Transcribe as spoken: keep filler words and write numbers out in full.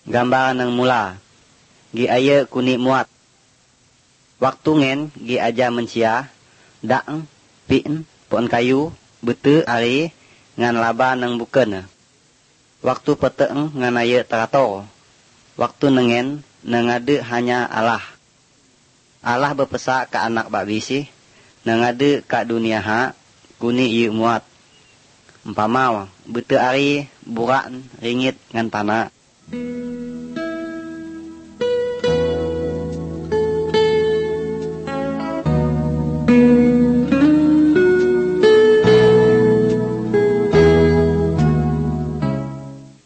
Gambar nang mula. Gi aya kuni muat. Waktu ngen gi aja mencia, daang, pin, pohon kayu, bete ari, ngan laba nang buken. Waktu peteeng ngan aya terator. Waktu nengen nangade hanya Allah. Allah berpesak ke anak bak bisi, nangade ka dunia ha, kuni ieu muat. Umpama bete ari, burak, ringit ngan pana.